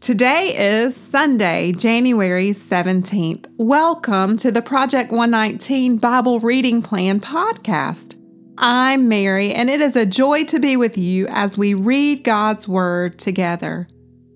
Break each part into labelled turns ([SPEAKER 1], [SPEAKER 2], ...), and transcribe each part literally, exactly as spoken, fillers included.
[SPEAKER 1] Today is Sunday, January seventeenth. Welcome to the Project one nineteen Bible Reading Plan podcast. I'm Mary, and it is a joy to be with you as we read God's Word together.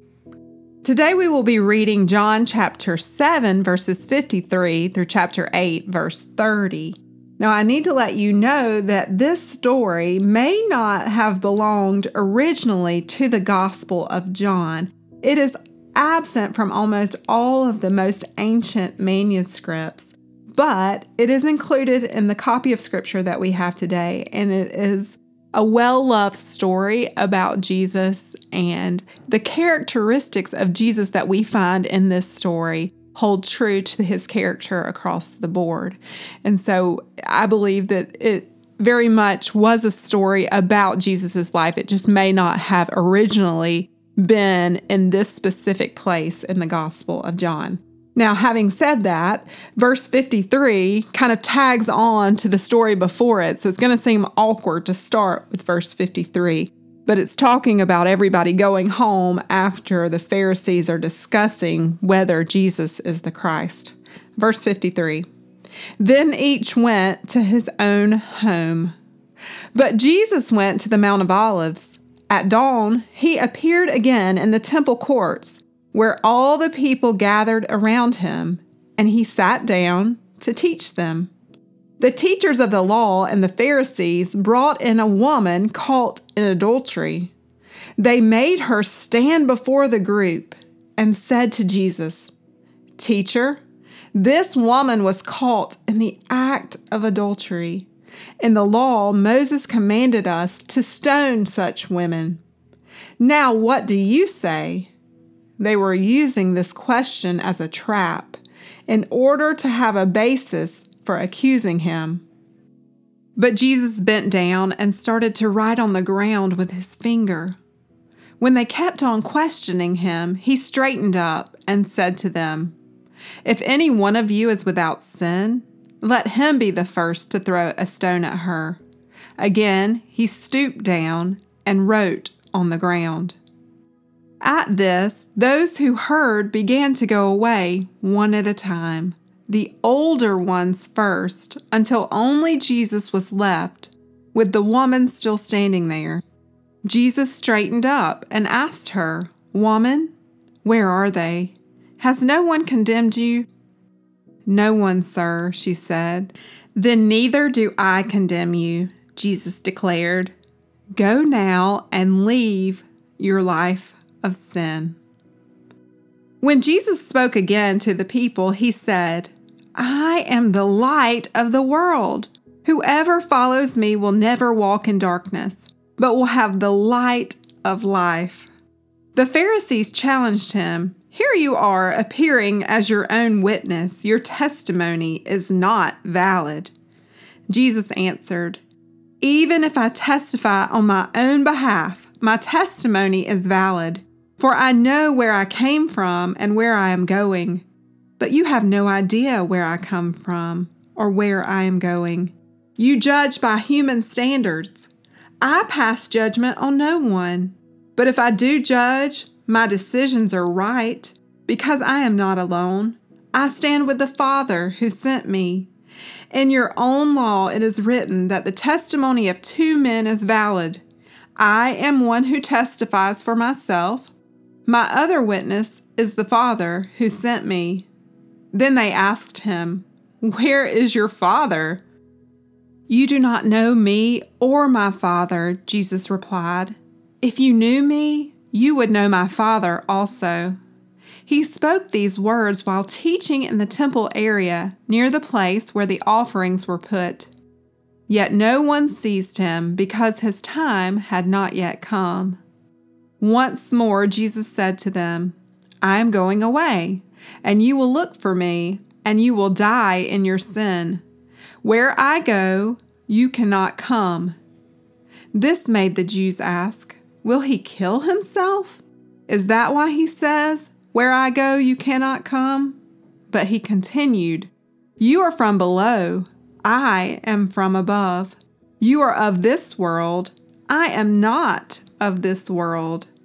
[SPEAKER 1] Today we will be reading John chapter seven, verses fifty-three through chapter eight, verse thirty. Now, I need to let you know that this story may not have belonged originally to the Gospel of John. It is absent from almost all of the most ancient manuscripts, but it is included in the copy of Scripture that we have today, and it is a well-loved story about Jesus, and the characteristics of Jesus that we find in this story hold true to his character across the board. And so I believe that it very much was a story about Jesus' life. It just may not have originally been in this specific place in the Gospel of John. Now, having said that, verse fifty-three kind of tags on to the story before it, so it's going to seem awkward to start with verse fifty-three, but it's talking about everybody going home after the Pharisees are discussing whether Jesus is the Christ. Verse fifty-three, then each went to his own home, but Jesus went to the Mount of Olives. At dawn, he appeared again in the temple courts, where all the people gathered around him, and he sat down to teach them. The teachers of the law and the Pharisees brought in a woman caught in adultery. They made her stand before the group and said to Jesus, "Teacher, this woman was caught in the act of adultery. In the law, Moses commanded us to stone such women. Now, what do you say?" They were using this question as a trap in order to have a basis for accusing him. But Jesus bent down and started to write on the ground with his finger. When they kept on questioning him, he straightened up and said to them, "If any one of you is without sin, let him be the first to throw a stone at her." Again, he stooped down and wrote on the ground. At this, those who heard began to go away, one at a time, the older ones first, until only Jesus was left, with the woman still standing there. Jesus straightened up and asked her, "Woman, where are they? Has no one condemned you?" "No one, sir," she said. "Then neither do I condemn you," Jesus declared. "Go now and leave your life of sin." When Jesus spoke again to the people, he said, "I am the light of the world. Whoever follows me will never walk in darkness, but will have the light of life." The Pharisees challenged him, "Here you are appearing as your own witness. Your testimony is not valid." Jesus answered, "Even if I testify on my own behalf, my testimony is valid, for I know where I came from and where I am going. But you have no idea where I come from or where I am going. You judge by human standards. I pass judgment on no one. But if I do judge, my decisions are right, because I am not alone. I stand with the Father who sent me. In your own law it is written that the testimony of two men is valid. I am one who testifies for myself. My other witness is the Father who sent me." Then they asked him, "Where is your Father?" "You do not know me or my Father," Jesus replied. "If you knew me, you would know my Father also." He spoke these words while teaching in the temple area near the place where the offerings were put. Yet no one seized him because his time had not yet come. Once more Jesus said to them, "I am going away, and you will look for me, and you will die in your sin. Where I go, you cannot come." This made the Jews ask, "Will he kill himself? Is that why he says, 'Where I go, you cannot come'?" But he continued, "You are from below. I am from above. You are of this world. I am not of this world.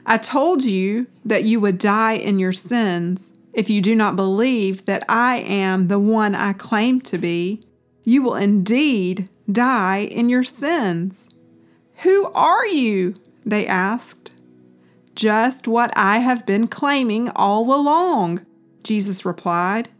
[SPEAKER 1] I told you that you would die in your sins. If you do not believe that I am the one I claim to be, you will indeed die in your sins." "Who are you?" they asked. "Just what I have been claiming all along," Jesus replied.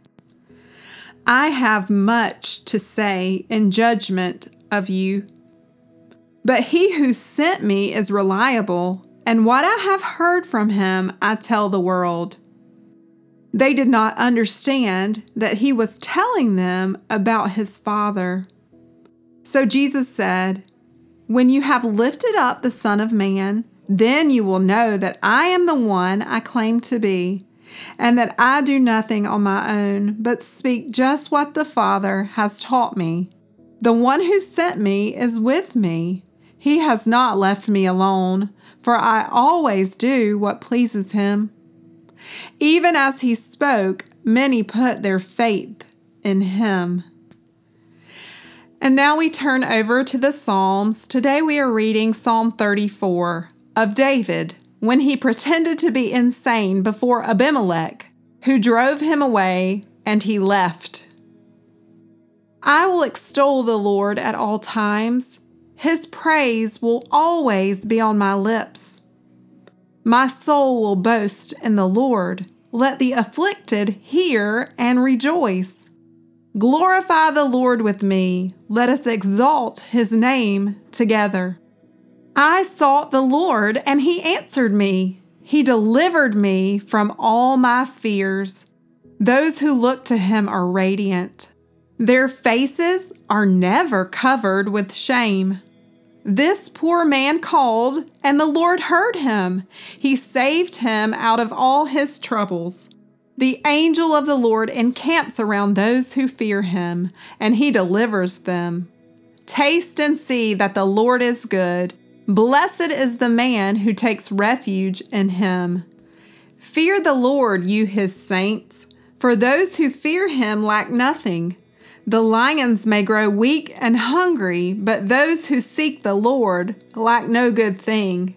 [SPEAKER 1] "I have much to say in judgment of you. But he who sent me is reliable, and what I have heard from him I tell the world." They did not understand that he was telling them about his Father. So Jesus said, "When you have lifted up the Son of Man, then you will know that I am the one I claim to be, and that I do nothing on my own, but speak just what the Father has taught me. The one who sent me is with me. He has not left me alone, for I always do what pleases him." Even as he spoke, many put their faith in him. And now we turn over to the Psalms. Today we are reading Psalm thirty-four of David when he pretended to be insane before Abimelech, who drove him away, and he left. "I will extol the Lord at all times. His praise will always be on my lips. My soul will boast in the Lord. Let the afflicted hear and rejoice. Glorify the Lord with me. Let us exalt his name together. I sought the Lord, and he answered me. He delivered me from all my fears. Those who look to him are radiant. Their faces are never covered with shame. This poor man called, and the Lord heard him. He saved him out of all his troubles. The angel of the Lord encamps around those who fear him, and he delivers them. Taste and see that the Lord is good. Blessed is the man who takes refuge in him. Fear the Lord, you his saints, for those who fear him lack nothing. The lions may grow weak and hungry, but those who seek the Lord lack no good thing.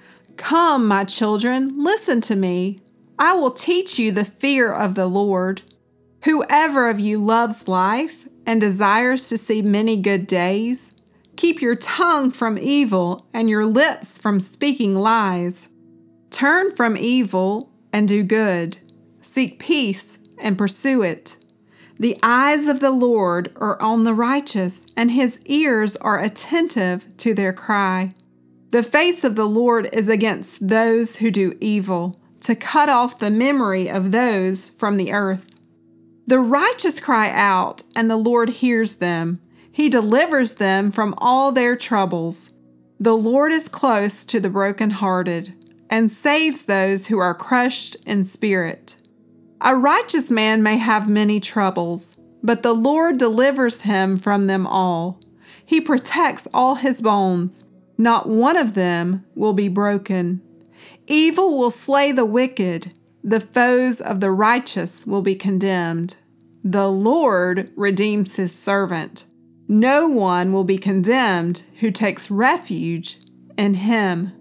[SPEAKER 1] Come, my children, listen to me. I will teach you the fear of the Lord. Whoever of you loves life and desires to see many good days, keep your tongue from evil and your lips from speaking lies. Turn from evil and do good. Seek peace and pursue it. The eyes of the Lord are on the righteous, and his ears are attentive to their cry. The face of the Lord is against those who do evil, to cut off the memory of those from the earth. The righteous cry out, and the Lord hears them. He delivers them from all their troubles. The Lord is close to the brokenhearted, and saves those who are crushed in spirit. A righteous man may have many troubles, but the Lord delivers him from them all. He protects all his bones. Not one of them will be broken. Evil will slay the wicked. The foes of the righteous will be condemned. The Lord redeems his servant. No one will be condemned who takes refuge in him.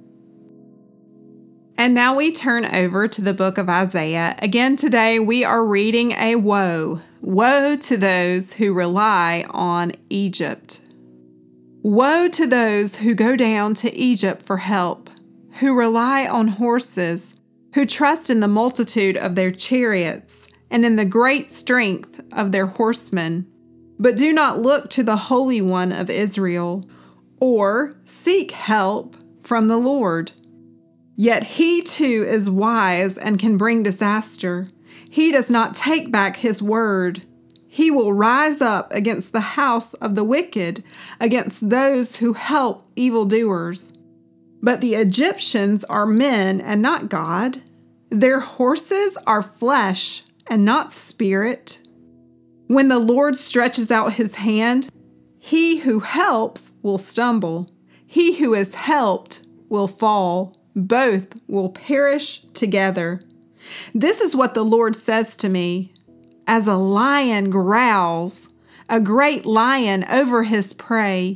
[SPEAKER 1] And now we turn over to the book of Isaiah. Again, today we are reading a woe. Woe to those who rely on Egypt. Woe to those who go down to Egypt for help, who rely on horses, who trust in the multitude of their chariots and in the great strength of their horsemen, but do not look to the Holy One of Israel or seek help from the Lord. Yet he too is wise and can bring disaster. He does not take back his word. He will rise up against the house of the wicked, against those who help evildoers. But the Egyptians are men and not God. Their horses are flesh and not spirit. When the Lord stretches out his hand, he who helps will stumble. He who is helped will fall. Both will perish together. This is what the Lord says to me. As a lion growls, a great lion over his prey,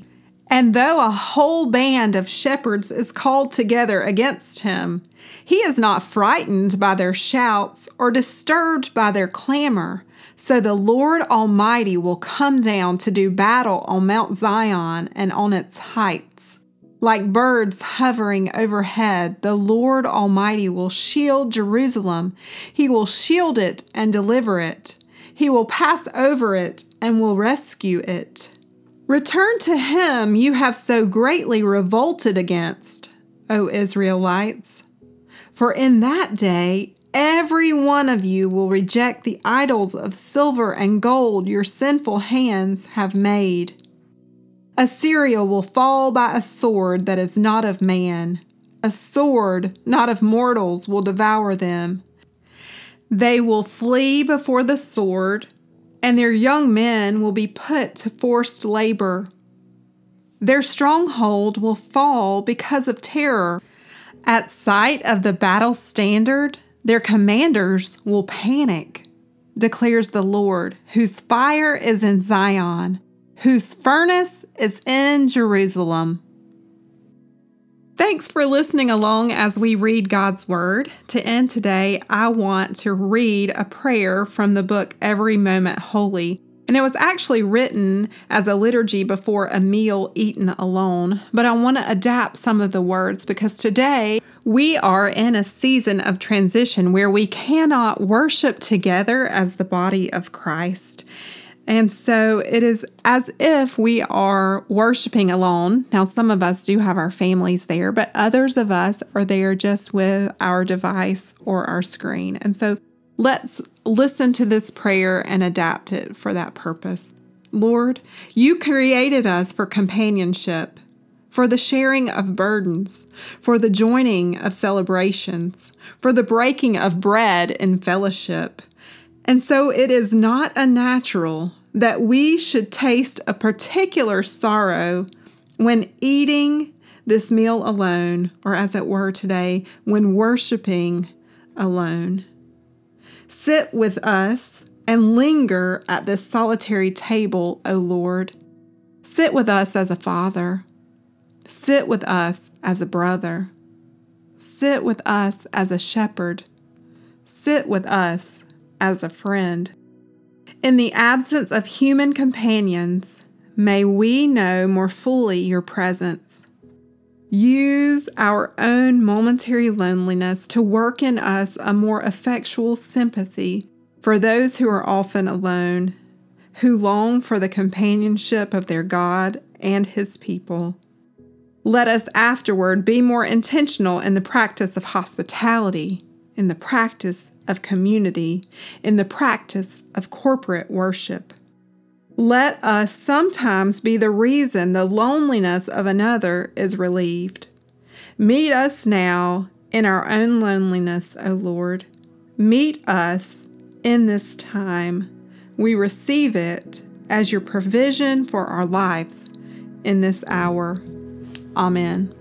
[SPEAKER 1] And though a whole band of shepherds is called together against him, he is not frightened by their shouts or disturbed by their clamor. So the Lord Almighty will come down to do battle on Mount Zion and on its heights. Like birds hovering overhead, the Lord Almighty will shield Jerusalem. He will shield it and deliver it. He will pass over it and will rescue it. Return to him you have so greatly revolted against, O Israelites. For in that day every one of you will reject the idols of silver and gold your sinful hands have made. Assyria will fall by a sword that is not of man. A sword not of mortals will devour them. They will flee before the sword, and their young men will be put to forced labor. Their stronghold will fall because of terror. At sight of the battle standard, their commanders will panic, declares the Lord, whose fire is in Zion, whose furnace is in Jerusalem. Thanks for listening along as we read God's Word. To end today, I want to read a prayer from the book Every Moment Holy. And it was actually written as a liturgy before a meal eaten alone. But I want to adapt some of the words because today we are in a season of transition where we cannot worship together as the body of Christ. And so it is as if we are worshiping alone. Now, some of us do have our families there, but others of us are there just with our device or our screen. And so let's listen to this prayer and adapt it for that purpose. Lord, you created us for companionship, for the sharing of burdens, for the joining of celebrations, for the breaking of bread in fellowship. And so it is not unnatural that we should taste a particular sorrow when eating this meal alone, or as it were today, when worshiping alone. Sit with us and linger at this solitary table, O Lord. Sit with us as a father. Sit with us as a brother. Sit with us as a shepherd. Sit with us as a friend. In the absence of human companions, may we know more fully your presence. Use our own momentary loneliness to work in us a more effectual sympathy for those who are often alone, who long for the companionship of their God and his people. Let us afterward be more intentional in the practice of hospitality, in the practice of community, in the practice of corporate worship. Let us sometimes be the reason the loneliness of another is relieved. Meet us now in our own loneliness, O Lord. Meet us in this time. We receive it as your provision for our lives in this hour. Amen.